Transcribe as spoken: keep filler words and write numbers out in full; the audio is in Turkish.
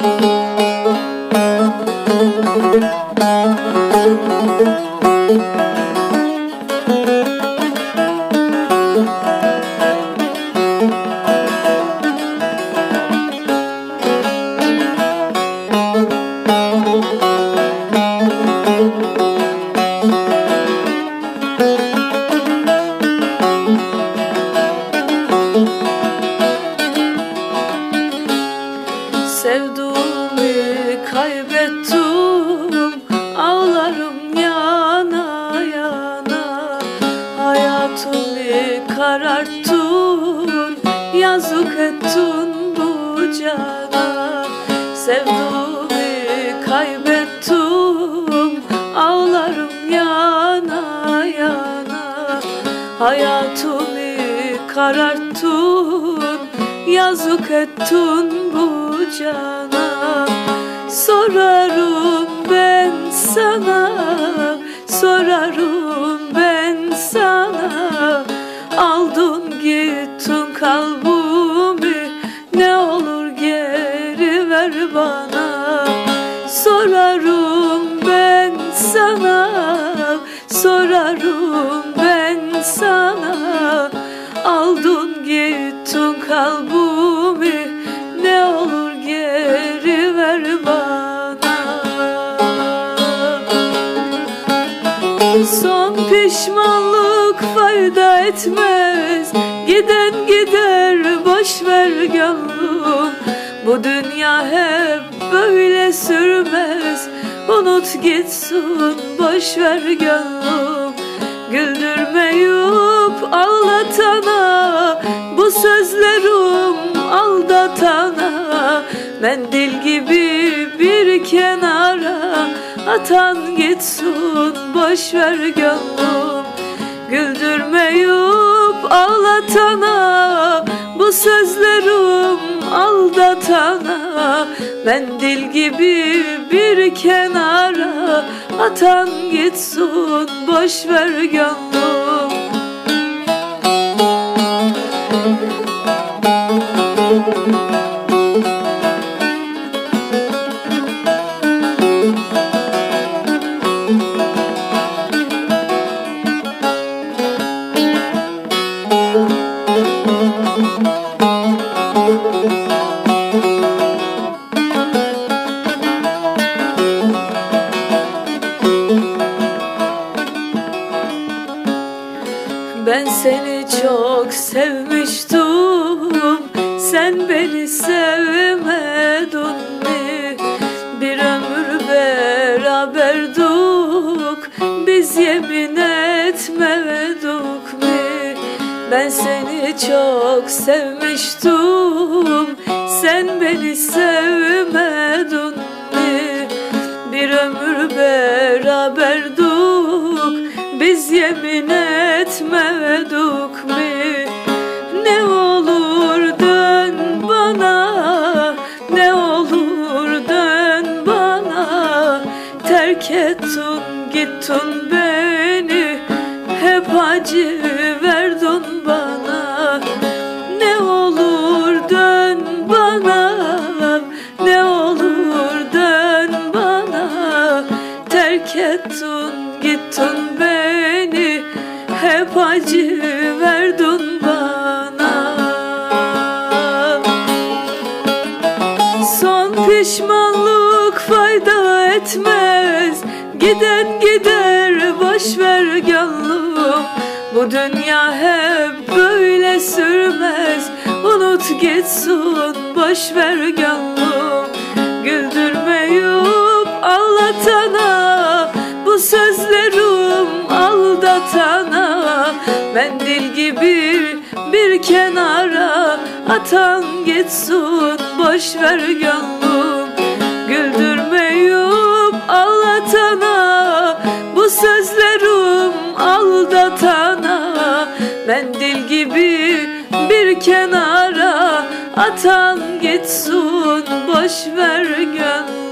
Sevduğumu kaybettim, ağlarım yana yana. Hayatımı kararttın, yazık ettin bu cana. Sevduğumu kaybettim, ağlarım yana yana. Hayatımı kararttın, yazık ettin bu cana. Sorarım ben sana, sorarım ben sana. Aldın gittin kalbimi, ne olur geri ver bana. Sorarım ben sana, sorarım ben sana. Aldın gittin kalbimi, ne olur geri ver bana. Son pişmanlık fayda etmez, giden gider boş ver gönlüm. Bu dünya hep böyle sürmez, unut gitsin boş ver gönlüm. Güldürmeyip ağlatana, bu sözlerim aldatana. Mendil gibi bir kenara atan gitsin boş ver gönlüm. Güldürmeyip ağlatana, bu sözlerim aldatana. Mendil gibi bir kenara atan gitsin boş ver gönlüm. Ben seni çok sevmiştim, sen beni sevmedin mi? Bir ömür beraberdik, biz yemin etmedik mi? Ben seni çok sevmiştim, sen beni sevmedin mi? Bir ömür beraberdik, biz yemin etmedik mi? Ne olur dön bana, ne olur dön bana. Terk ettin gittin beni, hep acı verdin bana. Ne olur dön bana, ne olur dön bana. Terk ettin gittin beni, hep acı verdin bana. Son pişmanlık fayda etmez, giden gider boş ver gönlüm. Bu dünya hep böyle sürmez, unut gitsin boş ver gönlüm. Güldürmeyip ağlatana, bu sözlerim aldatana. Mendil gibi bir kenara atan gitsin boş ver gönlüm. Güldürmeyip ağlatana, bu sözlerim aldatana. Mendil gibi bir kenara atan gitsin boş ver gönlüm.